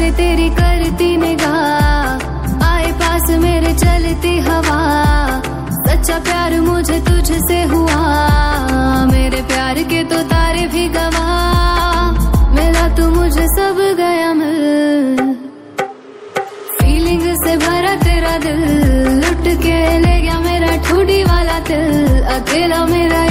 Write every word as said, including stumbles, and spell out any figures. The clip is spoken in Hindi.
पे तेरी करती निगाह, आए पास मेरे चलती हवा, सच्चा प्यार मुझे तुझसे हुआ, मेरे प्यार के तो तारे भी गवाह, मिला तू मुझे सब गया मिल, फीलिंग से भरा तेरा दिल, लुट के ले गया मेरा ठुडी वाला दिल, अकेला मेरा